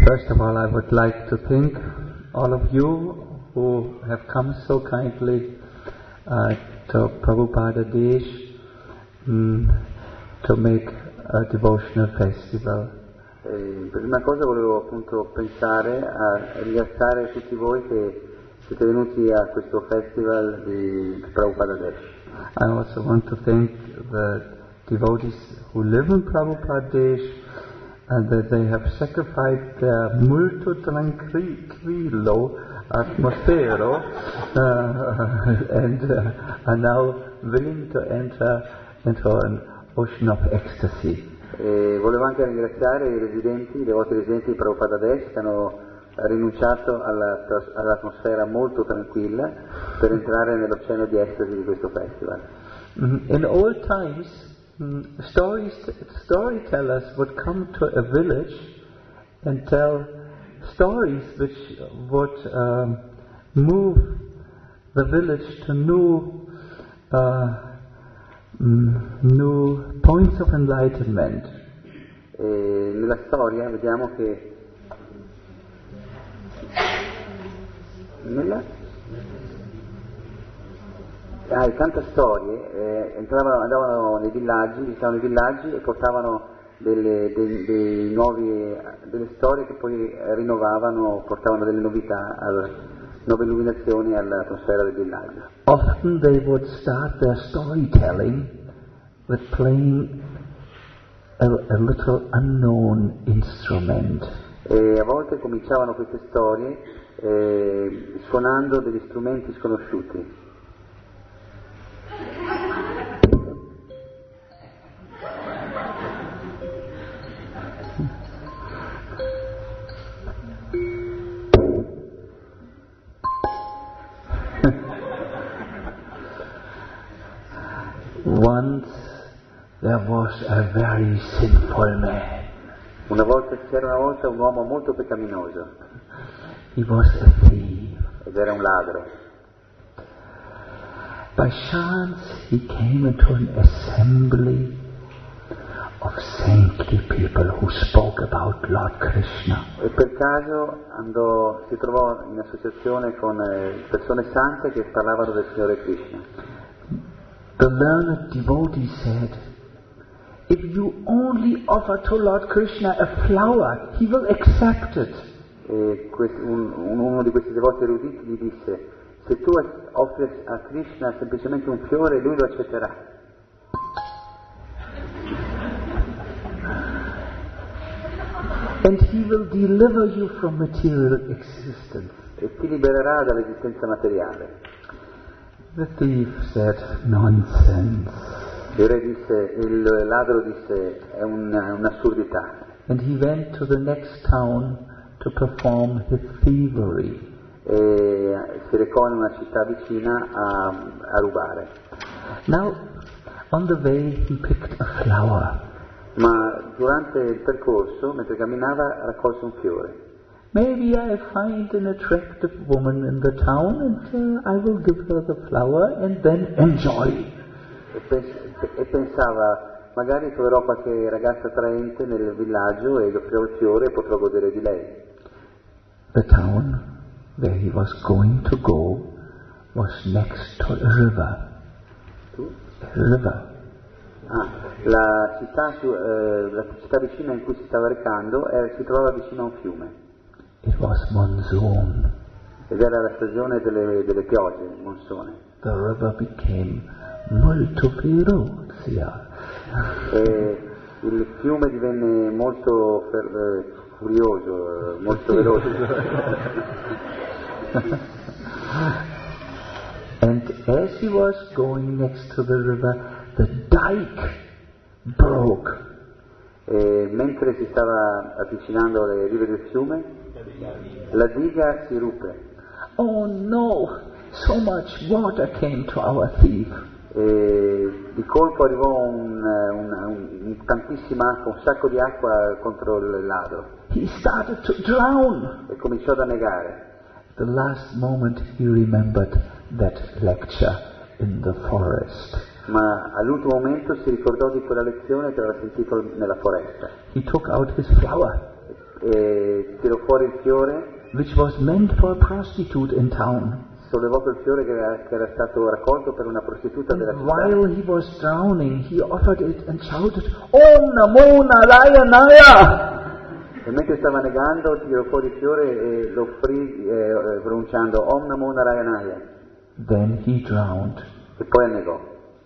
First of all, I would like to thank all of you who have come so kindly to Prabhupada Desh to make a devotional festival. Per prima cosa volevo appunto pensare a ringraziare tutti voi che siete venuti a questo festival di Prabhupada Desh. I also want to thank the devotees who live in Prabhupada Desh and that they have sacrificed their molto tranquillo atmosfero and are now willing to enter into an ocean of ecstasy. E volevo anche ringraziare i residenti, i devoti residenti di Prabhupada Desh che hanno rinunciato all'atmosfera molto tranquilla per entrare nell'oceano di estasi di questo festival. In old times, storytellers would come to a village and tell stories which would move the village to new points of enlightenment. E nella storia vediamo che i cantastorie andavano nei villaggi, visitavano i villaggi e portavano delle storie che poi rinnovavano, portavano delle novità, nuove illuminazioni all'atmosfera del villaggio. Often they would start their storytelling with playing a little unknown instrument. E a volte cominciavano queste storie suonando degli strumenti sconosciuti. Once there was a very sinful man. C'era una volta un uomo molto peccaminoso. He was a thief. Ed era un ladro. By chance he came into an assembly of saintly people who spoke about Lord Krishna. E per caso si trovò in associazione con persone sante che parlavano del Signore Krishna. The learned devotee said, if you only offer to Lord Krishna a flower, he will accept it. E uno di questi devoti eruditi gli disse, se tu offri a Krishna semplicemente un fiore, lui lo accetterà. And he will deliver you from material existence. E ti libererà dall'esistenza materiale. The thief said, nonsense. Il ladro disse, è un'assurdità. And he went to the next town to perform his thievery. E si recò in una città vicina a rubare. Now, on the way he picked a flower. Ma durante il percorso, mentre camminava, raccolse un fiore. Maybe I find an attractive woman in the town and I will give her the flower and then enjoy. E pensava, magari troverò qualche ragazza attraente nel villaggio e gli offrirò il fiore e potrò godere di lei. The town where he was going to go was next to a river. A river. La città vicina in cui si stava recando si trovava vicino a un fiume. It was monsoon. Ed era la stagione delle piogge, il monsone. The river became molto ferozia. E il fiume divenne molto furioso, molto veloce. And as he was going next to the river, the dike broke. E mentre si stava avvicinando alle rive del fiume, la diga si ruppe. Oh no, so much water came to our thief. E di colpo arrivò tantissima acqua, un sacco di acqua contro il ladro. He started to drown. E cominciò ad annegare. The last moment he remembered that lecture in the forest. Ma all'ultimo momento si ricordò di quella lezione che aveva sentito nella foresta. He took out his flower. e tirò fuori il fiore, which was meant for a prostitute in town. sollevò quel fiore che era stato raccolto per una prostituta della And città. while he was drowning, he offered it and shouted, Om Namo Narayanaya! E mentre stava negando tirò fuori il fiore e lo offrì pronunciando Om Namo Narayanaya. Then he drowned. E poi annegò.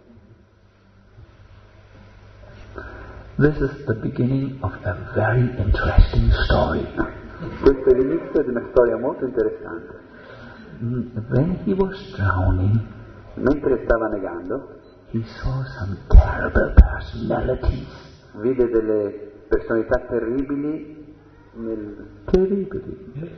This is the beginning of a very interesting story. Questo è l'inizio di una storia molto interessante. When he was drowning, Mentre stava negando, he saw some terrible personalities. vide delle personalità terribili Terribly.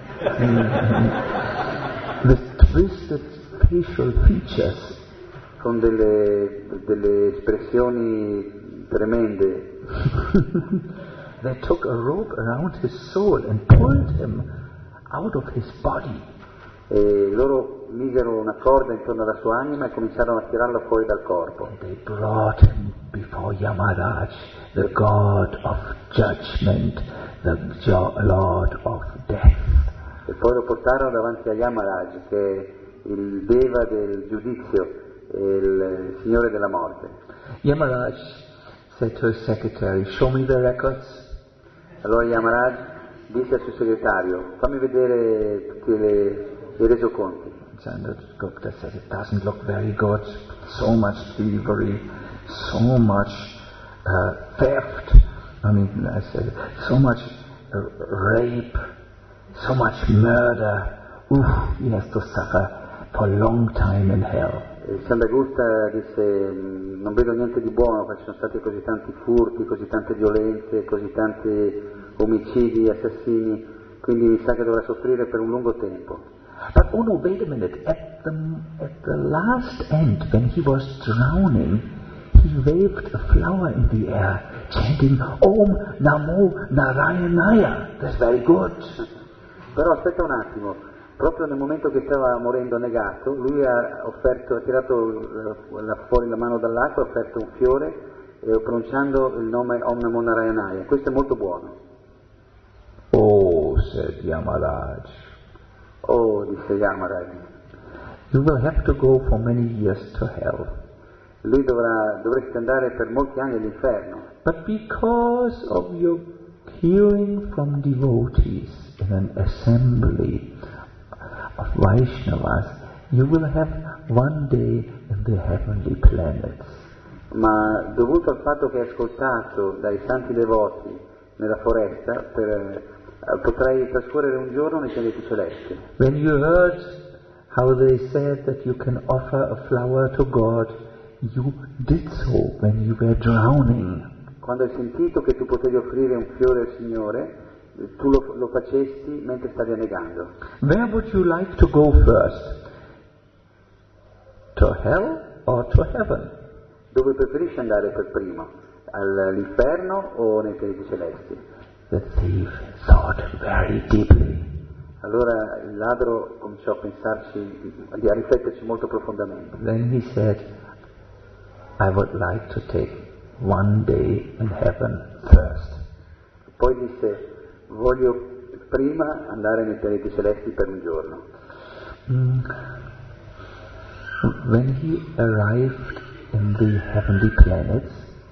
With twisted facial features. con delle espressioni tremende. They took a rope around his soul and pulled him out of his body. E loro misero una corda intorno alla sua anima e cominciarono a tirarlo fuori dal corpo. They brought him before Yamaraj, the god of judgment, the lord of death. E poi lo portarono davanti a Yamaraj, che è il Deva del giudizio e il Signore della morte. Yamaraj said to his secretary, "Show me the records." Allora Yamaraj disse al suo segretario, fammi vedere tutti i resoconti. Chandragupta said, "It doesn't look very good. So much thievery, so much theft. I said, so much rape, so much murder. He has to suffer for a long time in hell." Chandragupta disse, non vedo niente di buono, perché ci sono stati così tanti furti, così tante violenze, così tanti omicidi, assassini, quindi mi sa che dovrà soffrire per un lungo tempo. But oh no, wait a minute. At the last end, when he was drowning, he waved a flower in the air, chanting Om Namo Narayanaya. That's very good. Però aspetta un attimo, proprio nel momento che stava morendo negato, lui ha tirato fuori la mano dall'acqua, ha offerto un fiore, pronunciando il nome Om Namo Narayanaya. Questo è molto buono. Oh, said Yamaraj. Oh, disse Yamaraj, You will have to go for many years to hell. lui dovreste andare per molti anni all'inferno, But because of your hearing from devotees in an assembly of Vaishnavas, you will have one day in the heavenly planets. ma dovuto al fatto che hai ascoltato dai santi devoti nella foresta, potrai trascorrere un giorno nei pianeti celesti. When you heard how they said that you can offer a flower to God, you did so when you were drowning. Quando hai sentito che tu potevi offrire un fiore al Signore, tu lo facesti mentre stavi annegando. Where would you like to go first? To hell or to heaven? Dove preferisci andare per primo? All'inferno o nei pianeti celesti? The thief thought very deeply. Allora il ladro cominciò a pensarci, a rifletterci molto profondamente. Then he said, I would like to take one day in heaven first. Poi disse, voglio prima andare nei pianeti celesti per un giorno. When he arrived in the heavenly planets,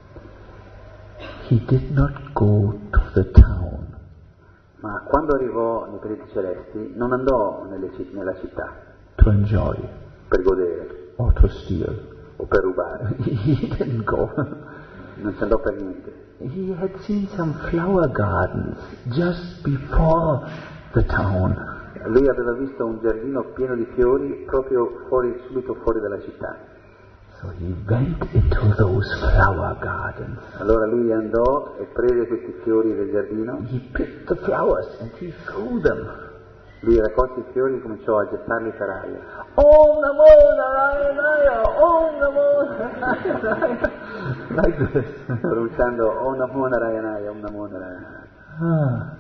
he did not go to the town. Ma quando arrivò nei pianeti celesti non andò nella città To enjoy per godere or to steal. o per rubare, He didn't go. non ci andò per niente. He had seen some flower gardens just before the town. Lui aveva visto un giardino pieno di fiori proprio subito fuori dalla città. So he went into those flower gardens. Allora lui andò e prese questi fiori del giardino, He picked the flowers and he threw them. lui raccolse i fiori e cominciò a gettarli per aria, Om Namo Narayanaya, Om Namo Narayanaya. Like this. pronunciando Om Namo Narayanaya, Om Namo Narayanaya.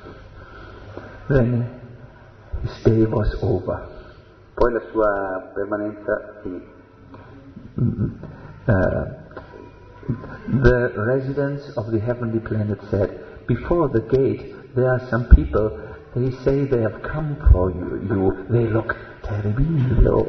Then his day was over. Poi la sua permanenza finì. The residents of the heavenly planet said, before the gate there are some people, they say they have come for you. They look terribile.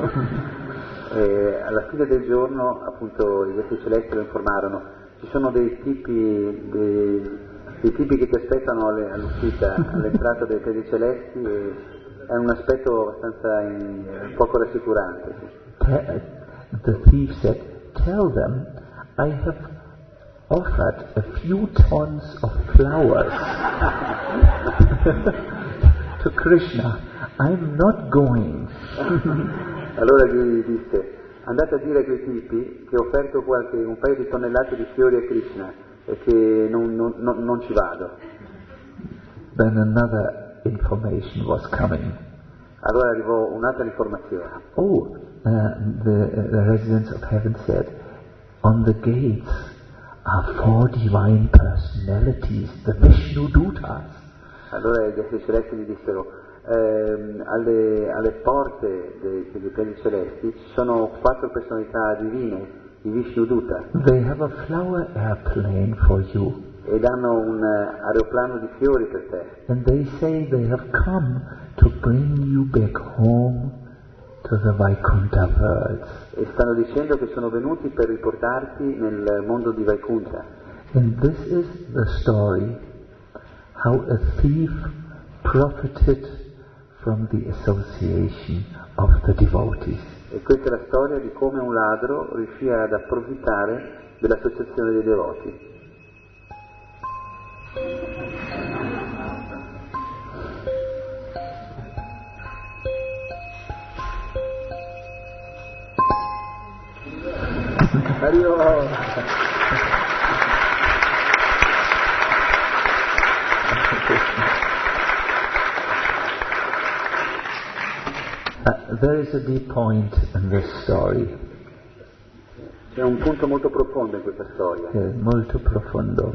Alla fine del giorno, appunto, gli esseri celesti lo informarono. Ci sono dei tipi che ti aspettano all'uscita, all'entrata dei piedi celesti, e è un aspetto abbastanza poco rassicurante. The thief said, "Tell them I have offered a few tons of flowers to Krishna. I'm not going." Allora gli disse: andate a dire a quei tipi che ho offerto un paio di tonnellate di fiori a Krishna e che non ci vado. Then another information was coming. Allora arrivò un'altra informazione. The residents of heaven said, on the gates are 4 divine personalities, the Vishnu Dutas. Allora gli esseri celesti gli dissero, alle porte dei piedi celesti ci sono 4 personalità divine, i Vishnu Duta. They have a flower airplane for you. Ed hanno un aeroplano di fiori per te. And they say they have come to bring you back home to the Vaikuntha worlds. E stanno dicendo che sono venuti per riportarti nel mondo di Vaikuntha. And this is the story how a thief profited from the association of the devotees. E questa è la storia di come un ladro riuscì ad approfittare dell'associazione dei devoti. There is a deep point in this story. C'è un punto molto profondo in questa storia. Molto profondo.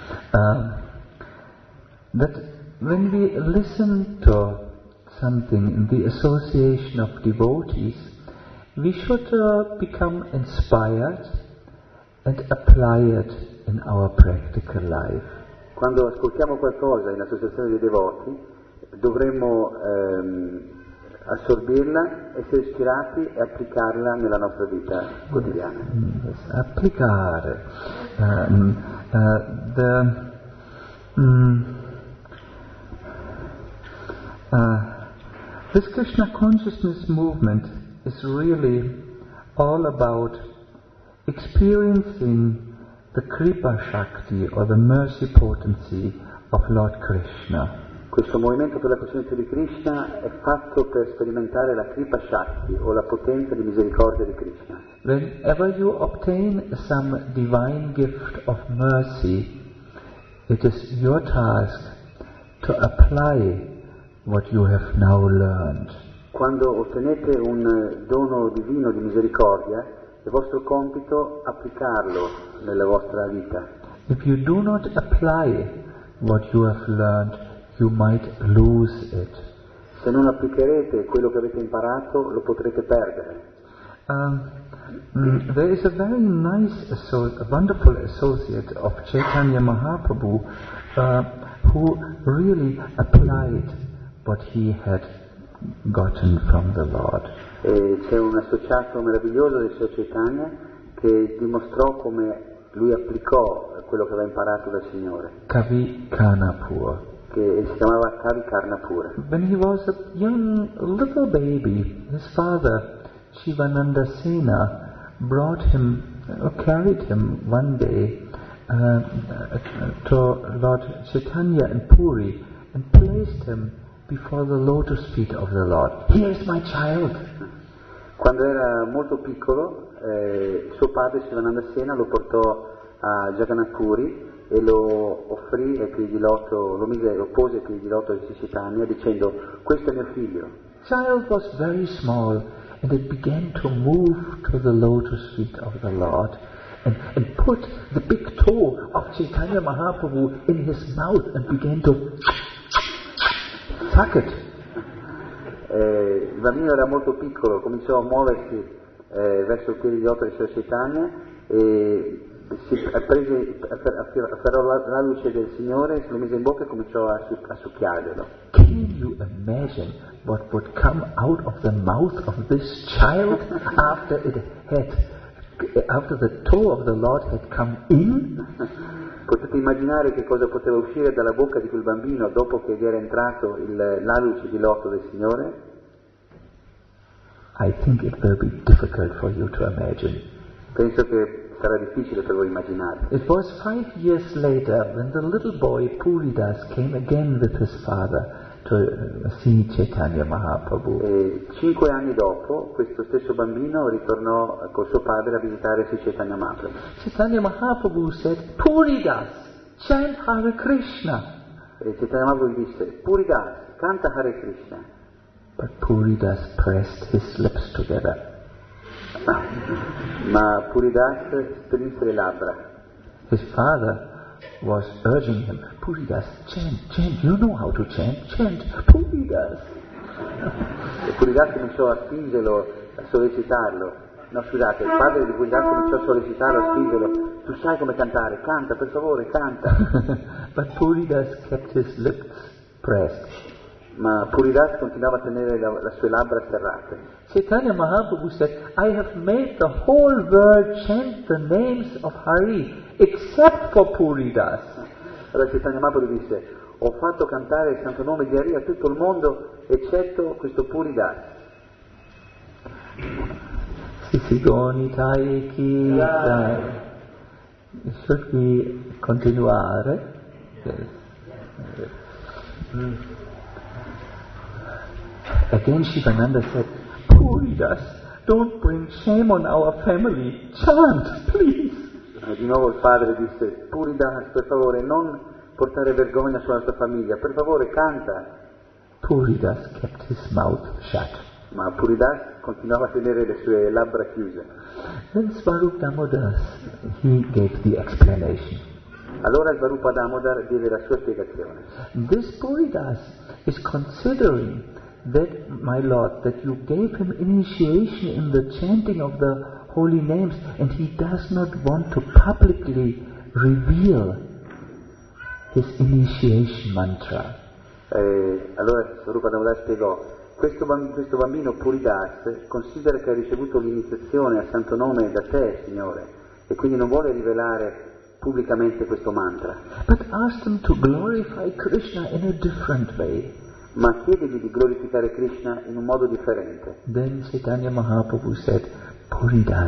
That when we listen to something in the association of devotees, we should become inspired and apply it in our practical life. Quando ascoltiamo qualcosa in associazione dei devoti, dovremmo assorbirla, essere ispirati e applicarla nella nostra vita quotidiana. Yes, applicare. This Krishna consciousness movement is really all about experiencing the Kripa Shakti or the mercy potency of Lord Krishna. Questo movimento per la coscienza di Krishna è fatto per sperimentare la Kripa Shakti o la potenza di misericordia di Krishna. Whenever you obtain some divine gift of mercy, it is your task to apply what you have now learned. Quando ottenete un dono divino di misericordia, è vostro compito applicarlo nella vostra vita. If you do not apply what you have learned, you might lose it. Se non applicherete quello che avete imparato, lo potrete perdere. There is a very nice, wonderful associate of Chaitanya Mahaprabhu who really applied what he had gotten from the Lord. E c'è un associato meraviglioso del Sri Chaitanya che dimostrò come lui applicò quello che aveva imparato dal Signore. Kavi Karnapur. Che si chiamava Kavi Karnapura. When he was a young little baby, his father Shivananda Sena carried him one day to Lord Chaitanya in Puri and placed him before the lotus feet of the Lord. Here is my child. Quando era molto piccolo, suo padre Shivananda Sena lo portò a Jagannath Puri e lo offrì ai piedi di loto, lo pose ai piedi di loto di Chaitanya dicendo: questo è mio figlio. Child was very small and it began to move to the lotus feet of the Lord and put the big toe of Chaitanya Mahaprabhu in his mouth and began to suck it. Il bambino era molto piccolo, cominciò a muoversi verso il piede di loto di Sri Chaitanya e afferrò l'alluce del Signore, se lo mise in bocca e cominciò a succhiarglielo. Can you imagine what would come out of the mouth of this child after the toe of the Lord had come in? Potete immaginare che cosa poteva uscire dalla bocca di quel bambino dopo che gli era entrato l'alluce di lotto del Signore? I think it will be difficult for you to imagine. Penso che sarà difficile per voi immaginare. It was 5 years later when the little boy Puridas came again with his father to see Chaitanya Mahaprabhu. E 5 anni dopo, questo stesso bambino ritornò col suo padre a visitare Sri Chaitanya Mahaprabhu. Chaitanya Mahaprabhu said, Puridas, chant Hare Krishna. E Chaitanya Mahaprabhu disse, Puridas, canta Hare Krishna. But Puridas pressed his lips together. Ma Puridas strinse le labbra. His father was urging him, Puridas, chant, you know how to chant, Puridas. E Puridas cominciò a spingerlo, a sollecitarlo. No, scusate, il padre di Puridas cominciò a sollecitarlo, a spingerlo. Tu sai come cantare, canta, per favore, canta. But Puridas kept his lips pressed. Ma Puridas continuava a tenere le sue labbra serrate. Chaitanya Mahaprabhu said, I have made the whole world chant the names of Hari except for Puridas. Allora Chaitanya Mahaprabhu disse, ho fatto cantare il santo nome di Hari a tutto il mondo eccetto questo Puridas. Sisigonitai ki dai. Should we continuare? Yes. Again Shivananda said, Puridas, don't bring shame on our family. Chant, please. Di nuovo il padre disse, Puridas, per favore, non portare vergogna sulla tua famiglia, per favore, canta. Puridas kept his mouth shut. Ma Puridas continuava a tenere le sue labbra chiuse. Then Swarup Damodar, he gave the explanation. Allora Swarupa Damodar diede la sua spiegazione. This Puridas is considering that, my Lord, that you gave him initiation in the chanting of the holy names, and he does not want to publicly reveal his initiation mantra. Allora Swarupa Damodar spiegò, questo bambino Puridas considera che ha ricevuto l'iniziazione a santo nome da te, Signore, e quindi non vuole rivelare pubblicamente questo mantra. But ask him to glorify Krishna in a different way. Ma chiedegli di glorificare Krishna in un modo differente. Then Chaitanya Mahaprabhu said, Puridas,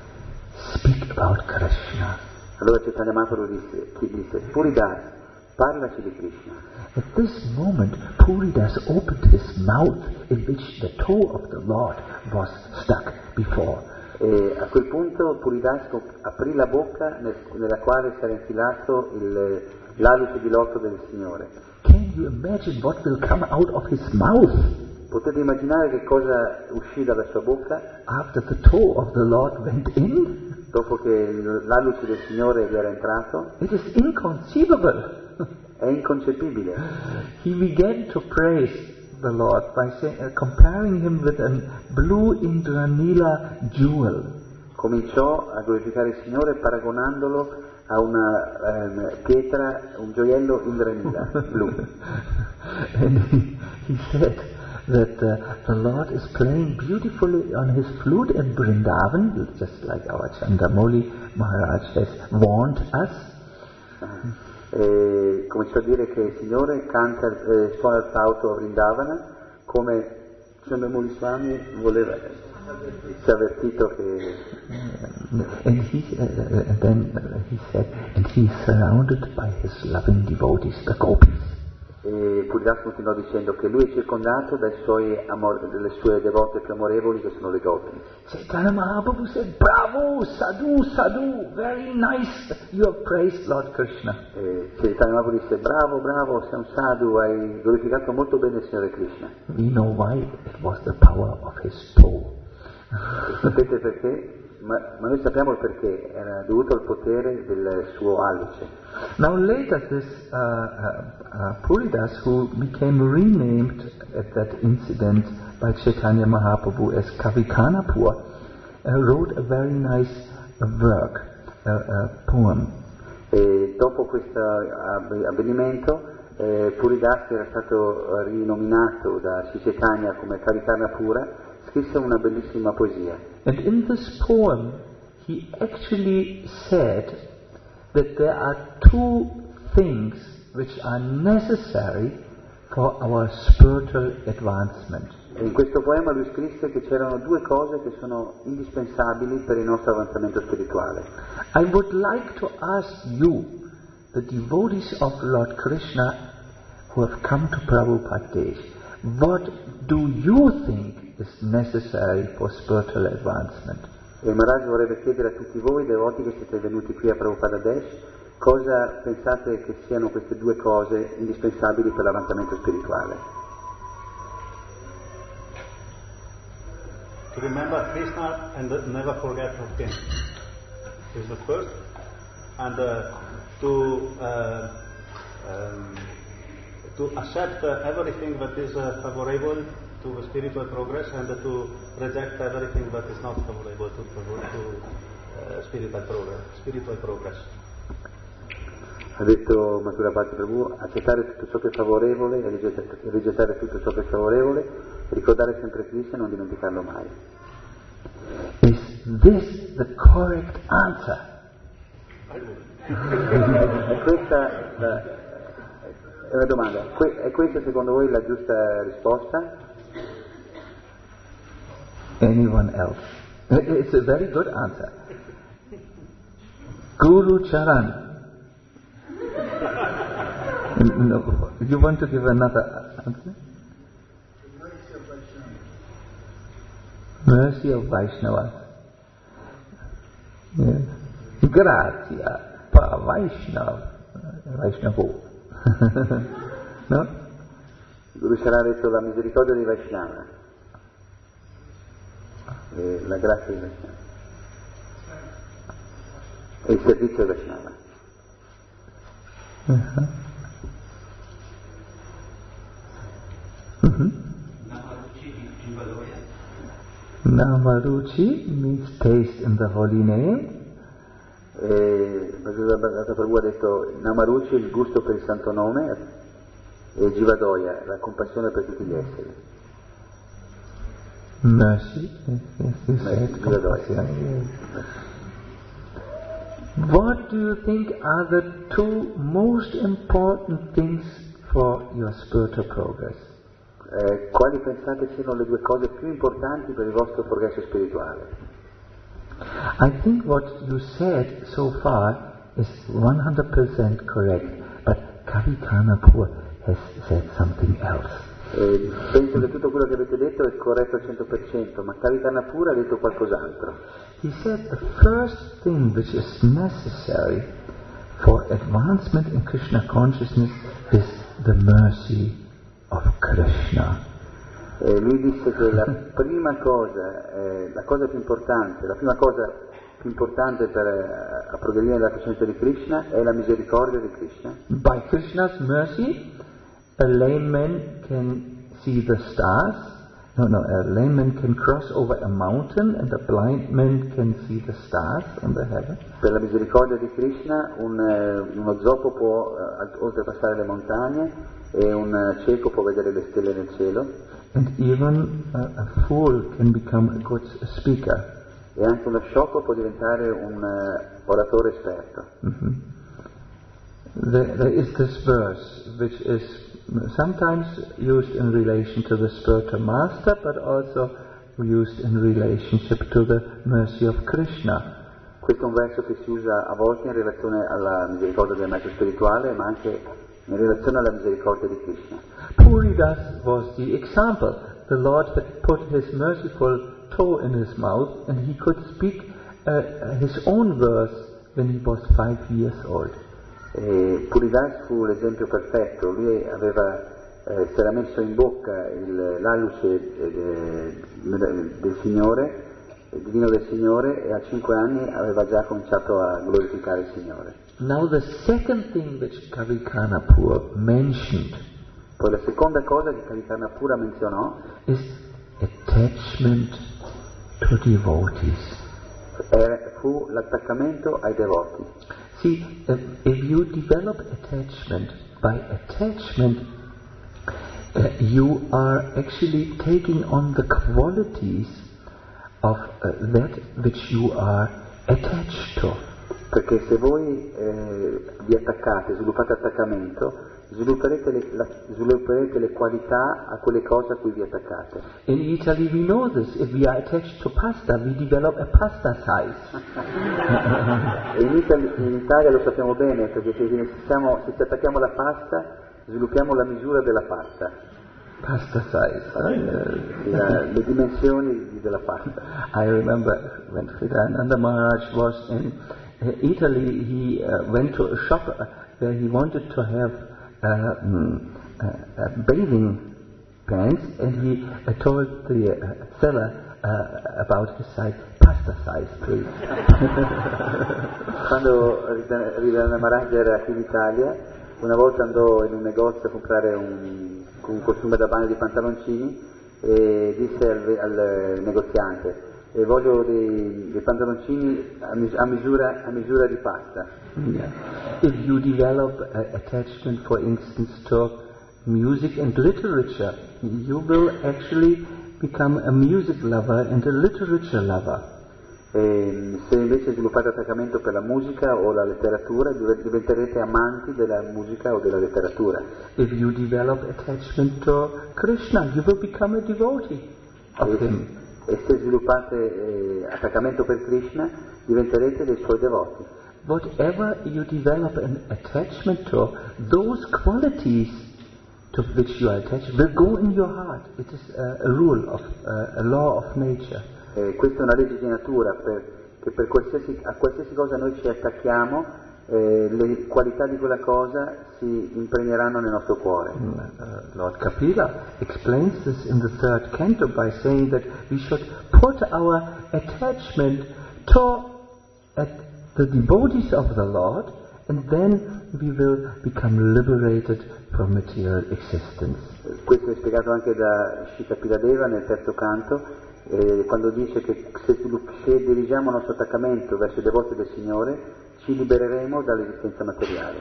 speak about Krishna. Allora Chaitanya Mahaprabhu disse, Puridas, parlaci di Krishna. At this moment, Puridas opened his mouth, in which the toe of the Lord was stuck before. E a quel punto Puridas aprì la bocca nella quale si era infilato l'alluce di lotto del Signore. Can you imagine what will come out of his mouth? Potete immaginare che cosa uscì dalla sua bocca? After the toe of the Lord went in? Dopo che l'alluce del Signore gli era entrato? It is inconceivable. È inconcepibile. He began to praise the Lord by comparing him with a blue Indranila jewel. Cominciò a glorificare il Signore paragonandolo a una pietra, un gioiello Indranila blu. And he said that the Lord is playing beautifully on his flute in Vrindavan, just like our Chandamoli Maharaj has warned us. Cominciò a dire che il Signore suona il flauto a Vrindavana, come Chandamoli Swami ci ha avvertito che... And then he said, and he is surrounded by his loving devotees, the gopis. E Puridas continuò dicendo che lui è circondato dalle sue devote più amorevoli, che sono le gopi. Chaitanya Mahaprabhu said, bravo, sadhu, sadhu, very nice, you have praised Lord Krishna. Chaitanya Mahaprabhu disse, bravo, bravo, sei un sadhu, hai glorificato molto bene il Signore Krishna. We know why, it was the power of his toe. Sapete perché? Ma noi sappiamo il perché, era dovuto al potere del suo alluce. Now later this Puridas, who became renamed at that incident by Chaitanya Mahaprabhu as Kavikanapur, wrote a very nice work poem. E dopo questo avvenimento Puridas, era stato rinominato da Sri Chaitanya come Kavikarnapura, scrisse una bellissima poesia. And in this poem he actually said that there are two things which are necessary for our spiritual advancement. E in questo poema lui scrisse che c'erano due cose che sono indispensabili per il nostro avanzamento spirituale. I would like to ask you, the devotees of Lord Krishna who have come to Prabhupada Desh, what do you think is necessary for spiritual advancement? E Maharaj vorrebbe chiedere a tutti voi, devoti che siete venuti qui a Prabhupada Desh, cosa pensate che siano queste due cose indispensabili per l'avanzamento spirituale? To remember Krishna and never forget Him is the first, and to accept everything that is favorable to the spiritual progress and to reject everything that is not favorable to spiritual progress. Ha detto Mathurapati Prabhu, accettare tutto ciò che è favorevole e rigettare tutto ciò che è sfavorevole, ricordare sempre Krishna e non dimenticarlo mai. Is this the correct answer? E questa è una domanda. È questa secondo voi la giusta risposta? Anyone else? It's a very good answer. Guru Charan. No, you want to give another answer? Mercy of Vaishnavas. Yes. Grazia pa Vaishnavo. No? Guru Charan ha detto la misericordia di Vaishnava. E la grazia di Vaishnava. E il servizio di Vaishnava. Uh-huh. Mm-hmm. Namaruchi means taste in the holy name. Bhagavad Prabhu ha detto Namaruchi, il gusto per il santo nome, e Jivadoya, la compassione per tutti gli esseri. Mercy, yes, compassion. What do you think are the two most important things for your spiritual progress? Quali pensate siano le due cose più importanti per il vostro progresso spirituale? I think what you said so far is 100% correct, but Kavi Karnapur has said something else. Penso che tutto quello che avete detto è corretto al 100%, ma Kavi Karnapur ha detto qualcos'altro. He said the first thing which is necessary for advancement in Krishna consciousness is the mercy of Krishna. Lui disse che la prima cosa, la prima cosa più importante per progredire nella coscienza di Krishna è la misericordia di Krishna. By Krishna's mercy, a layman can see the stars. A layman can cross over a mountain and a blind man can see the stars on the heaven. Per la misericordia di Krishna uno zoppo può oltrepassare le montagne e un cieco può vedere le stelle nel cielo. And even a fool can become a good speaker. E anche uno sciocco può diventare un oratore esperto. Mm-hmm. There is this verse which is sometimes used in relation to the spiritual master, but also used in relationship to the mercy of Krishna. Questo è un verso che si usa a volte in relazione alla misericordia del maestro spirituale, ma anche in relazione alla misericordia di Krishna. Puridas was the example. The Lord had put his merciful toe in his mouth and he could speak his own verse when he was 5 years old. Puridas fu l'esempio perfetto. Lui si era messo in bocca l'alluce del Signore, il divino del Signore, e a 5 anni aveva già cominciato a glorificare il Signore. Now the second thing which Kavi Karnapur mentioned, poi la seconda cosa che Kavi Karnapura menzionò, is attachment to devotees. fu l'attaccamento ai devoti. See, if you develop attachment, by attachment you are actually taking on the qualities of that which you are attached to. Perché se voi vi attaccate, sviluppate attaccamento, svilupperete le qualità a quelle cose a cui vi attaccate. In Italy we know this. If we are attached to pasta, we develop a pasta size. E in Italia lo sappiamo bene, perché se ci attacchiamo alla pasta, sviluppiamo la misura della pasta. Pasta size. Le dimensioni della pasta. I remember when Sridharananda Maharaj was in Italy, he went to a shop where he wanted to have bathing pants, and he told the seller about his size, pasta size please. Quando Sridharananda Maharaj era qui in Italia, una volta andò in un negozio a comprare un costume da bagno di pantaloncini e disse al negoziante: voglio dei pantaloncini a misura di pasta. Yeah. If you develop attachment, for instance, to music and literature, you will actually become a music lover and a literature lover. Se invece sviluppate attaccamento per la musica o la letteratura, diventerete amanti della musica o della letteratura. If you develop attachment to Krishna, you will become a devotee of him. E se sviluppate attaccamento per Krishna, diventerete dei suoi devoti. Whatever you develop an attachment to, those qualities to which you are attached will go in your heart. It is a rule of a law of nature. Questa è una legge di natura, che a qualsiasi cosa noi ci attacchiamo, le qualità di quella cosa si impregneranno nel nostro cuore. Lord Kapila explains this in the third canto by saying that we should put our attachment to the devotees of the Lord, and then we will become liberated from material existence. Questo è spiegato anche da Sri Kapiladeva nel terzo canto, quando dice che se dirigiamo il nostro attaccamento verso i devoti del Signore, ci libereremo dall'esistenza materiale.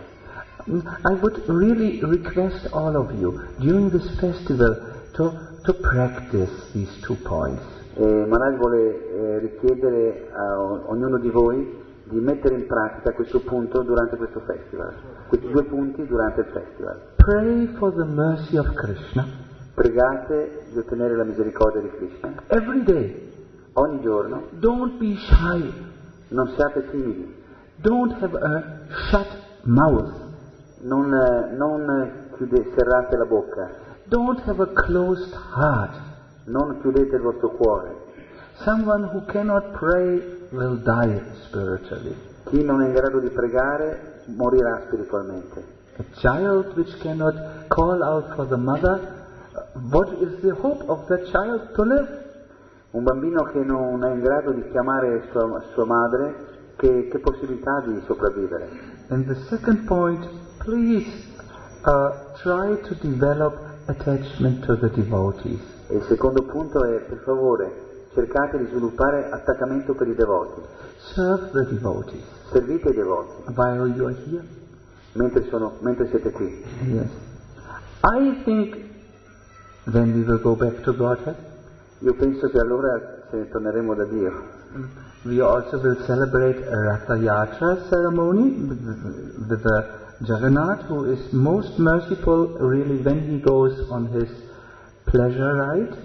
I would really request all of you during this festival to practice these 2 points. Maharaj vuole richiedere a ognuno di voi di mettere in pratica questo punto durante questo festival, questi 2 punti durante il festival. Pray for the mercy of Krishna. Pregate di ottenere la misericordia di Krishna. Every day. Ogni giorno. Don't be shy. Non siate timidi. Don't have a shut mouth. Non serrate la bocca. Don't have a closed heart. Non chiudete il vostro cuore. Someone who cannot pray will die spiritually. Chi non è in grado di pregare morirà spiritualmente. A child which cannot call out for the mother, what is the hope of that child to live? Un bambino che non è in grado di chiamare sua madre, che possibilità di sopravvivere? And the second point, please try to develop attachment to the devotees. E il secondo punto è, per favore, cercate di sviluppare attaccamento per i devoti. Serve the devotees. Servite i devoti. While you are here. Mentre siete qui. Yes. I think then we will go back to Godhead. Io penso che allora se ne torneremo da Dio. We also will celebrate a Ratha Yatra ceremony with the Jagannath, who is most merciful really when he goes on his pleasure ride.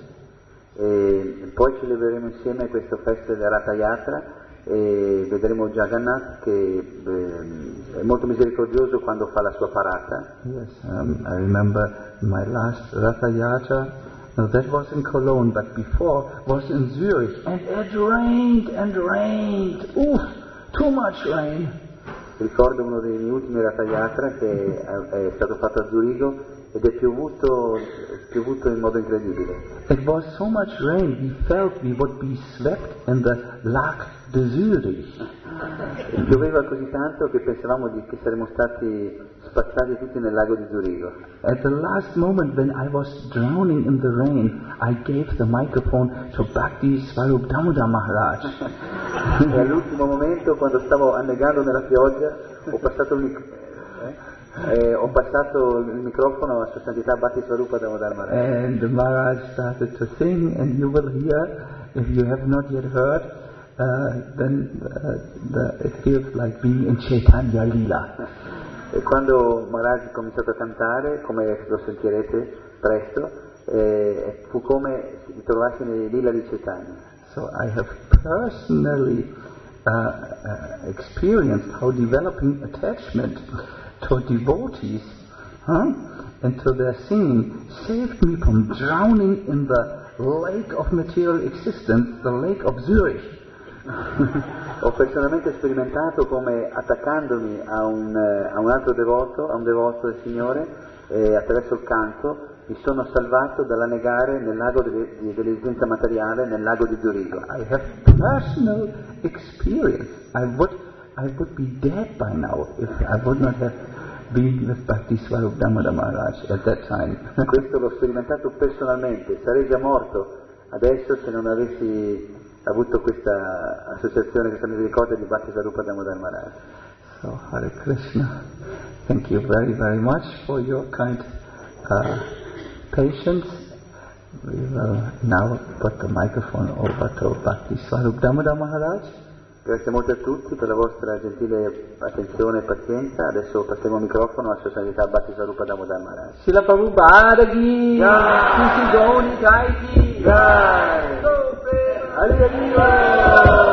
E poi celebreremo insieme questo festival della Ratha Yatra e vedremo Jagannath che è molto misericordioso quando fa la sua parata. Yes, I remember my last Ratha Yatra. No, that was in Cologne, but before was in Zurich, and it rained and rained. Oof, too much rain. Ricordo uno dei miei ultimi Ratha Yatra che è stato fatto a Zurigo ed è piovuto in modo incredibile. It was so much rain, we felt we would be swept in the Lac de Zurich. Pioveva così tanto che pensavamo che saremmo stati spazzati tutti nel lago di Zurigo. At the last moment when I was drowning in the rain, I gave the microphone to Bhakti Swarup Damodar Maharaj. E all'ultimo momento, quando stavo annegando nella pioggia, ho passato il microfono a Sua Santità Bhakti Swarupa Damodar Maharaj. And the Maharaj started to sing, and you will hear, if you have not yet heard, it feels like being in Chaitanya Lila. E quando Maharaj ha cominciato a cantare, come lo sentirete presto, fu come trovarsi nei lila di Chaitanya. So I have personally experienced how developing attachment to devotees and to their singing saved me from drowning in the lake of material existence, the lake of Zurich. Ho personalmente sperimentato come attaccandomi a un altro devoto, a un devoto del Signore, attraverso il canto, mi sono salvato dall'annegare nel lago dell'esistenza materiale, nel lago di Zurigo. I have personal experience. I would be dead by now if I would not have been with Bhakti Swarup Damodar Maharaj at that time. Questo l'ho sperimentato personalmente, sarei già morto adesso se non avessi avuto questa associazione, questa misericordia di Bhakti Swarupa Damodar Maharaj. So Hare Krishna, thank you very, very much for your kind patience. We will now put the microphone over to Bhakti Swarup Damodar Maharaj. Grazie molto a tutti per la vostra gentile attenzione e pazienza. Adesso passiamo il microfono a Sua Santità Bhakti Swarupa Damodar Maharaj. Srila Prabhupada ki jai, Sri Gauri Nitai ki jai. Hare Krishna.